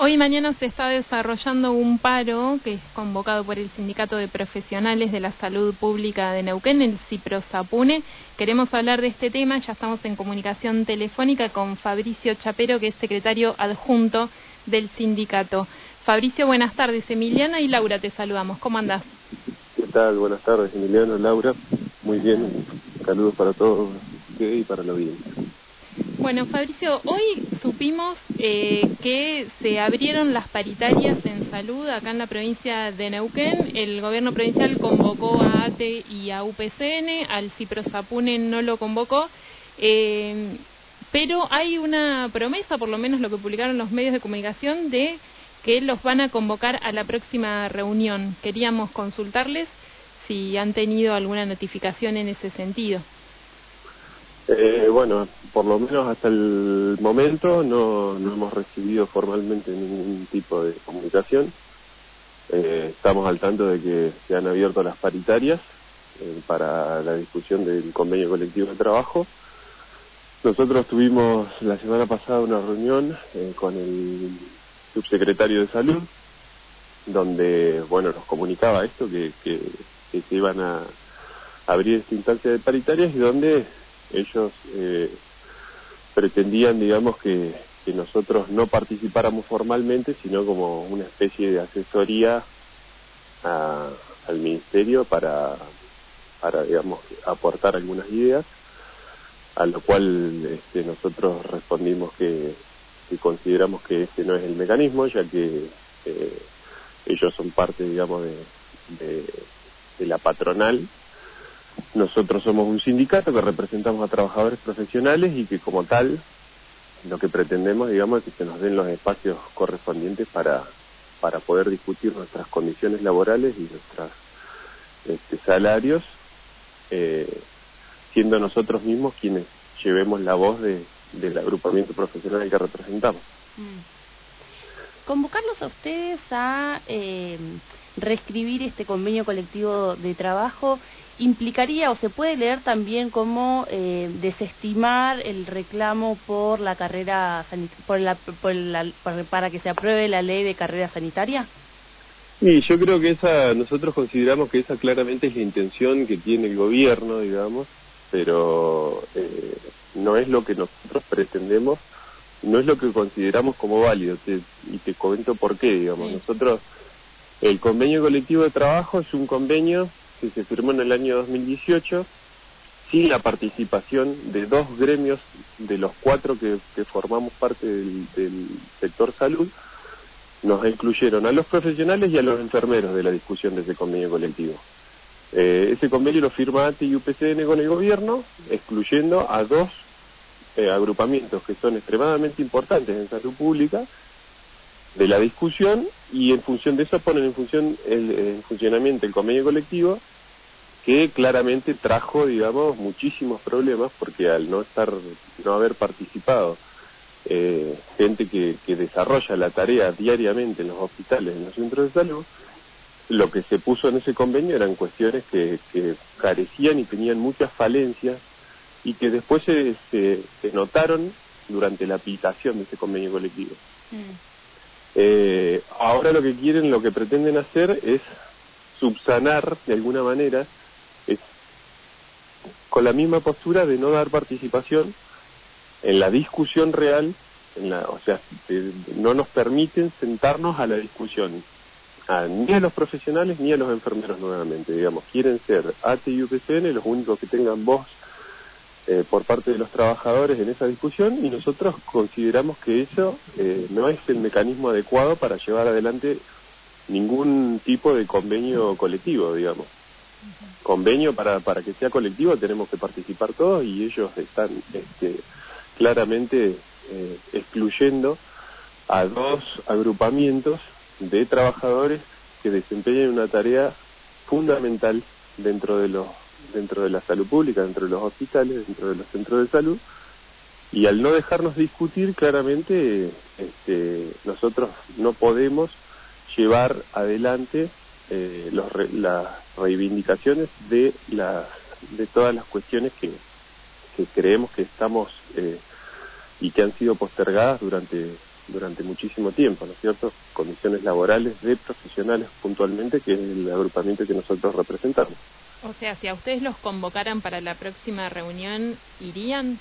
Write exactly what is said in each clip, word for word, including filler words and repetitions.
Hoy y mañana se está desarrollando un paro que es convocado por el Sindicato de Profesionales de la Salud Pública de Neuquén, el CIPROSAPUNE. Queremos hablar de este tema, ya estamos en comunicación telefónica con Fabricio Chapero, que es secretario adjunto del sindicato. Fabricio, buenas tardes. Emiliana y Laura te saludamos. ¿Cómo andás? ¿Qué tal? Buenas tardes, Emiliano, Laura. Muy bien. Saludos para todos ustedes y para la audiencia. Bueno, Fabricio, hoy supimos eh, que se abrieron las paritarias en salud acá en la provincia de Neuquén. El gobierno provincial convocó a A T E y a U P C N, al CIPROSAPUNE no lo convocó, eh, pero hay una promesa, por lo menos lo que publicaron los medios de comunicación, de que los van a convocar a la próxima reunión. Queríamos consultarles si han tenido alguna notificación en ese sentido. Eh, bueno, por lo menos hasta el momento no, no hemos recibido formalmente ningún tipo de comunicación. Eh, estamos al tanto de que se han abierto las paritarias eh, para la discusión del convenio colectivo de trabajo. Nosotros tuvimos la semana pasada una reunión eh, con el subsecretario de Salud, donde, bueno, nos comunicaba esto, que, que, que se iban a abrir esta instancia de paritarias y donde ellos eh, pretendían, digamos, que, que nosotros no participáramos formalmente, sino como una especie de asesoría a, al ministerio para, para, digamos, aportar algunas ideas, a lo cual este, nosotros respondimos que, que consideramos que ese no es el mecanismo, ya que eh, ellos son parte, digamos, de, de, de la patronal. Nosotros somos un sindicato que representamos a trabajadores profesionales y que como tal lo que pretendemos, digamos, es que se nos den los espacios correspondientes para, para poder discutir nuestras condiciones laborales y nuestros este, salarios, eh, siendo nosotros mismos quienes llevemos la voz de, del agrupamiento profesional que representamos. Mm. Convocarlos a ustedes a eh, reescribir este convenio colectivo de trabajo implicaría o se puede leer también como eh, desestimar el reclamo por la carrera por la, por la, por, para que se apruebe la ley de carrera sanitaria. Y yo creo que esa nosotros consideramos que esa claramente es la intención que tiene el gobierno, digamos, pero eh, no es lo que nosotros pretendemos, no es lo que consideramos como válido, te, y te comento por qué, digamos. Sí. Nosotros, el convenio colectivo de trabajo es un convenio que se firmó en el año dos mil dieciocho sin la participación de dos gremios de los cuatro que, que formamos parte del, del sector salud. Nos incluyeron a los profesionales y a los enfermeros de la discusión de ese convenio colectivo. Eh, ese convenio lo firma A T E y U P C N con el gobierno, excluyendo a dos eh, agrupamientos que son extremadamente importantes en salud pública de la discusión, y en función de eso ponen en función el, en funcionamiento el convenio colectivo, que claramente trajo, digamos, muchísimos problemas, porque al no estar, no haber participado eh, gente que, que desarrolla la tarea diariamente en los hospitales, en los centros de salud, lo que se puso en ese convenio eran cuestiones que, que carecían y tenían muchas falencias y que después se, se, se notaron durante la aplicación de ese convenio colectivo. Mm. Eh, ahora lo que quieren, lo que pretenden hacer es subsanar de alguna manera, es, con la misma postura de no dar participación en la discusión real, en la, o sea, de, no nos permiten sentarnos a la discusión, a, ni a los profesionales ni a los enfermeros nuevamente, digamos, quieren ser A T E y U P C N los únicos que tengan voz Eh, por parte de los trabajadores en esa discusión, y nosotros consideramos que eso eh, no es el mecanismo adecuado para llevar adelante ningún tipo de convenio colectivo, digamos. Uh-huh. Convenio para para que sea colectivo tenemos que participar todos, y ellos están este, claramente eh, excluyendo a dos agrupamientos de trabajadores que desempeñan una tarea fundamental dentro de los dentro de la salud pública, dentro de los hospitales, dentro de los centros de salud, y al no dejarnos discutir, claramente este, nosotros no podemos llevar adelante eh, los re, las reivindicaciones de, la, de todas las cuestiones que, que creemos que estamos eh, y que han sido postergadas durante durante muchísimo tiempo, ¿no es cierto? Condiciones laborales de profesionales puntualmente, que es el agrupamiento que nosotros representamos. O sea, si a ustedes los convocaran para la próxima reunión, ¿irían?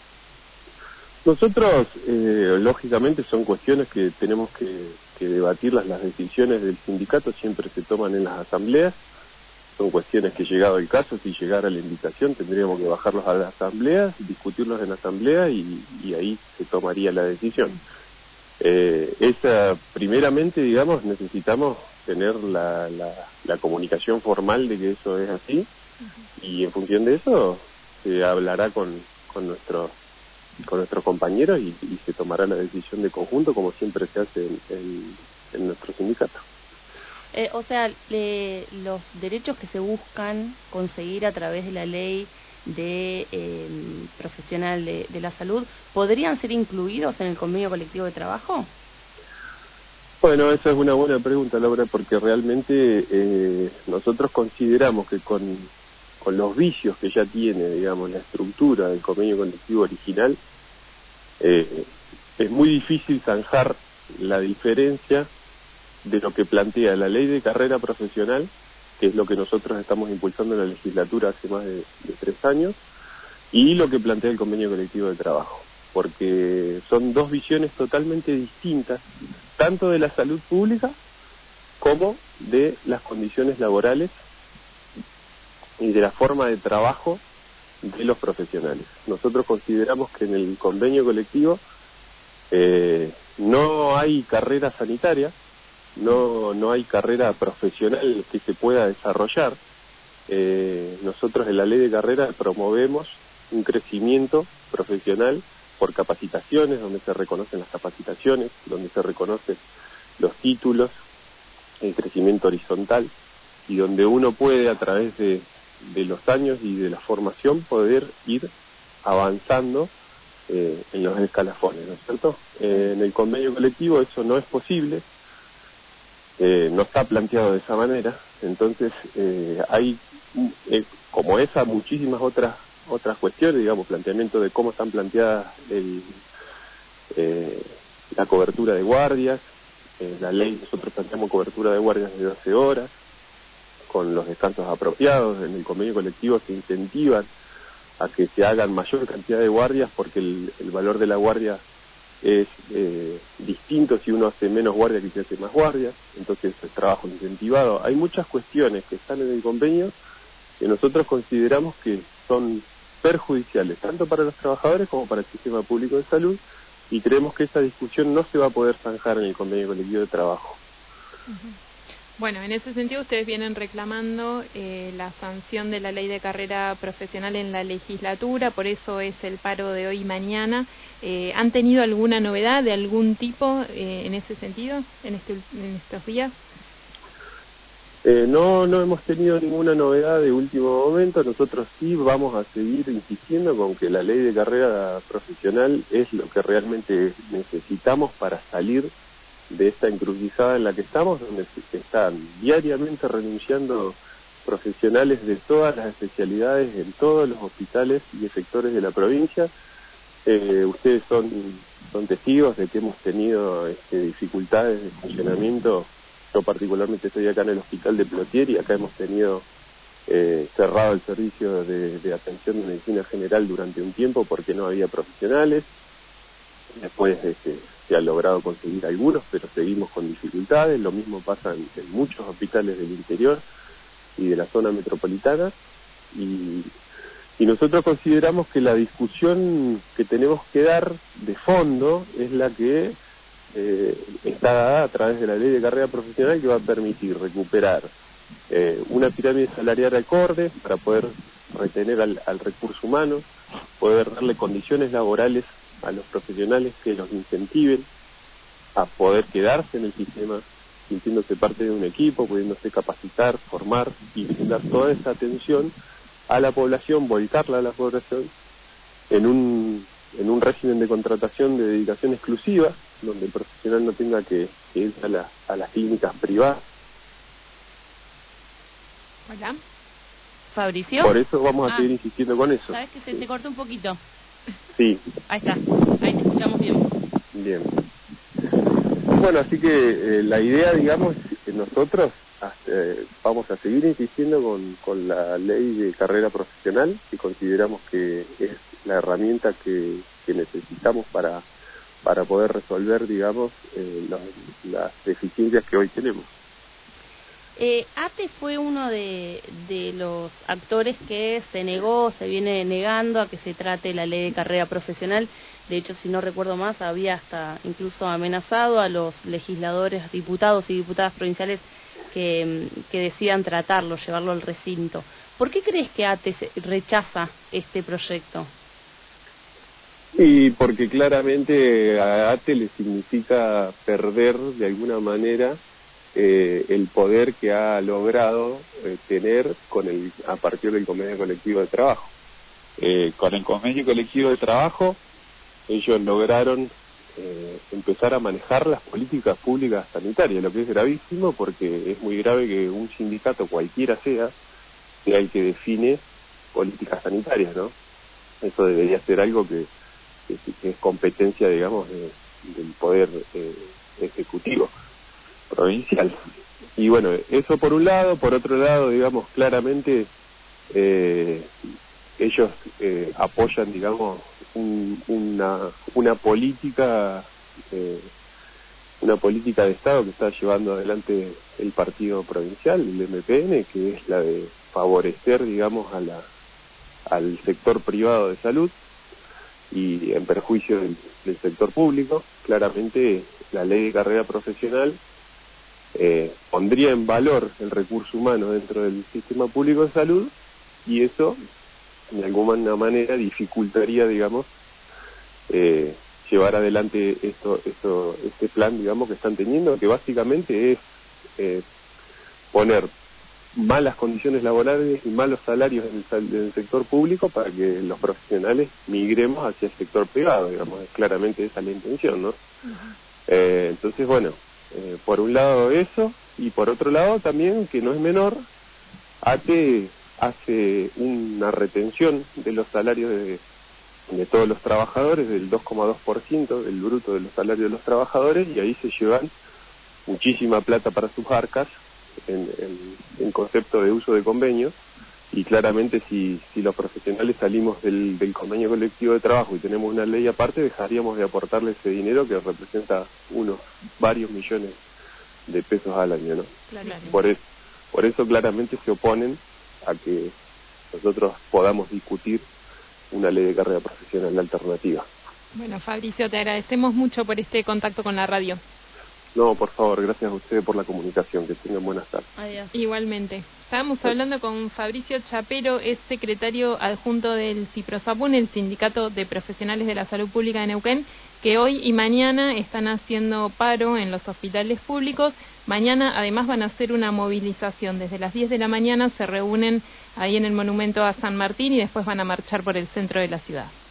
Nosotros, eh, lógicamente, son cuestiones que tenemos que, que debatirlas. Las decisiones del sindicato siempre se toman en las asambleas. Son cuestiones que, llegado el caso, si llegara la invitación, tendríamos que bajarlos a las asambleas, discutirlos en la asamblea y, y ahí se tomaría la decisión. Eh, esa, primeramente, digamos, necesitamos tener la, la, la comunicación formal de que eso es así, uh-huh. Y en función de eso se hablará con, con nuestros con nuestros compañeros y, y se tomará la decisión de conjunto, como siempre se hace en, en, en nuestro sindicato. Eh, o sea, le, los derechos que se buscan conseguir a través de la ley de eh, profesional de, de la salud, ¿podrían ser incluidos en el convenio colectivo de trabajo? Bueno, esa es una buena pregunta, Laura, porque realmente eh, nosotros consideramos que con, con los vicios que ya tiene, digamos, la estructura del convenio colectivo original, eh, es muy difícil zanjar la diferencia de lo que plantea la ley de carrera profesional, que es lo que nosotros estamos impulsando en la legislatura hace más de, de tres años, y lo que plantea el convenio colectivo de trabajo, porque son dos visiones totalmente distintas, tanto de la salud pública como de las condiciones laborales y de la forma de trabajo de los profesionales. Nosotros consideramos que en el convenio colectivo eh, no hay carrera sanitaria, no no hay carrera profesional que se pueda desarrollar. Eh, nosotros en la ley de carrera promovemos un crecimiento profesional por capacitaciones, donde se reconocen las capacitaciones, donde se reconocen los títulos, el crecimiento horizontal, y donde uno puede, a través de, de los años y de la formación, poder ir avanzando eh, en los escalafones, ¿no es cierto? Eh, en el convenio colectivo eso no es posible, eh, no está planteado de esa manera. Entonces eh, hay, eh, como esa, muchísimas otras otras cuestiones, digamos, planteamiento de cómo están planteadas el, eh, la cobertura de guardias. Eh, la ley, nosotros planteamos cobertura de guardias de doce horas, con los descansos apropiados. En el convenio colectivo se incentivan a que se hagan mayor cantidad de guardias, porque el, el valor de la guardia es eh, distinto si uno hace menos guardias que si hace más guardias, entonces el trabajo incentivado. Hay muchas cuestiones que están en el convenio que nosotros consideramos que son perjudiciales tanto para los trabajadores como para el sistema público de salud, y creemos que esa discusión no se va a poder zanjar en el convenio colectivo de trabajo. Uh-huh. Bueno, en ese sentido ustedes vienen reclamando eh, la sanción de la ley de carrera profesional en la legislatura, por eso es el paro de hoy y mañana. Eh, ¿Han tenido alguna novedad de algún tipo eh, en ese sentido en, este, en estos días? Eh, no, no hemos tenido ninguna novedad de último momento. Nosotros sí vamos a seguir insistiendo con que la ley de carrera profesional es lo que realmente necesitamos para salir de esta encrucijada en la que estamos, donde se están diariamente renunciando profesionales de todas las especialidades en todos los hospitales y sectores de la provincia. Eh, ustedes son, son testigos de que hemos tenido este, dificultades de funcionamiento. Yo particularmente estoy acá en el hospital de Plotier y acá hemos tenido eh, cerrado el servicio de, de atención de medicina general durante un tiempo porque no había profesionales. Después este, se ha logrado conseguir algunos, pero seguimos con dificultades. Lo mismo pasa en, en muchos hospitales del interior y de la zona metropolitana. Y, y nosotros consideramos que la discusión que tenemos que dar de fondo es la que Eh, está dada a través de la ley de carrera profesional, que va a permitir recuperar eh, una pirámide salarial acorde para poder retener al, al recurso humano, poder darle condiciones laborales a los profesionales que los incentiven a poder quedarse en el sistema, sintiéndose parte de un equipo, pudiéndose capacitar, formar y brindar toda esa atención a la población, volcarla a la población en un en un régimen de contratación de dedicación exclusiva, donde el profesional no tenga que, que ir a, la, a las clínicas privadas. Hola. ¿Fabricio? Por eso vamos a ah, seguir insistiendo con eso. ¿Sabes que se te cortó un poquito? Sí. Ahí está, ahí te escuchamos bien. Bien. Bueno, así que eh, la idea, digamos, nosotros eh, vamos a seguir insistiendo con, con la ley de carrera profesional, que consideramos que es la herramienta que, que necesitamos para, para poder resolver, digamos, eh, los, las deficiencias que hoy tenemos. Eh, ATE fue uno de, de los actores que se negó, se viene negando a que se trate la ley de carrera profesional. De hecho, si no recuerdo más, había hasta incluso amenazado a los legisladores, diputados y diputadas provinciales que, que decidan tratarlo, llevarlo al recinto. ¿Por qué crees que ATE rechaza este proyecto? Y porque claramente a ATE le significa perder de alguna manera Eh, el poder que ha logrado eh, tener con el a partir del convenio colectivo de trabajo. Eh, con el convenio colectivo de trabajo ellos lograron eh, empezar a manejar las políticas públicas sanitarias, lo que es gravísimo porque es muy grave que un sindicato cualquiera sea, sea el que define políticas sanitarias, ¿no? Eso debería ser algo que, que, que es competencia, digamos, de, del poder eh, ejecutivo provincial. Y bueno, eso por un lado. Por otro lado, digamos, claramente eh, ellos eh, apoyan, digamos, un, una una política eh, una política de Estado que está llevando adelante el partido provincial, el M P N, que es la de favorecer, digamos, a la al sector privado de salud y en perjuicio del, del sector público. Claramente la ley de carrera profesional Eh, pondría en valor el recurso humano dentro del sistema público de salud y eso de alguna manera dificultaría, digamos, eh, llevar adelante esto, esto, este plan, digamos, que están teniendo, que básicamente es eh, poner malas condiciones laborales y malos salarios en el, en el sector público para que los profesionales migremos hacia el sector privado, digamos, claramente esa es la intención, ¿no? Uh-huh. eh, entonces, bueno, Eh, por un lado eso, y por otro lado también, que no es menor, ATE hace una retención de los salarios de, de todos los trabajadores, del dos coma dos por ciento del bruto de los salarios de los trabajadores, y ahí se llevan muchísima plata para sus arcas en, en, en concepto de uso de convenios, y claramente si, si los profesionales salimos del, del convenio colectivo de trabajo y tenemos una ley aparte, dejaríamos de aportarle ese dinero que representa unos varios millones de pesos al año, ¿no? Claro. Por eso, por eso claramente se oponen a que nosotros podamos discutir una ley de carrera profesional alternativa. Bueno, Fabricio, te agradecemos mucho por este contacto con la radio. No, por favor, gracias a ustedes por la comunicación. Que tengan buenas tardes. Adiós. Igualmente. Estábamos hablando con Fabricio Chapero, es secretario adjunto del CIPROSAPUN, el Sindicato de Profesionales de la Salud Pública de Neuquén, que hoy y mañana están haciendo paro en los hospitales públicos. Mañana, además, van a hacer una movilización. Desde las diez de la mañana se reúnen ahí en el monumento a San Martín y después van a marchar por el centro de la ciudad.